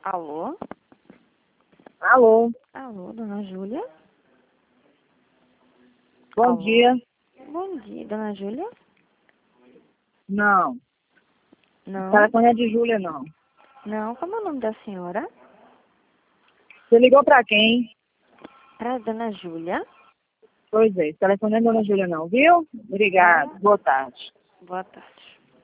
Alô? Alô, Alô, dona Júlia? bom Alô? dia. Bom dia, dona Júlia? Não, Não? o telefone é de Júlia, não. Não, como é o nome da senhora? Você ligou pra quem? Pra dona Júlia? Pois é, o telefone não é Dona Júlia, não, viu? Obrigado, boa tarde. Boa tarde.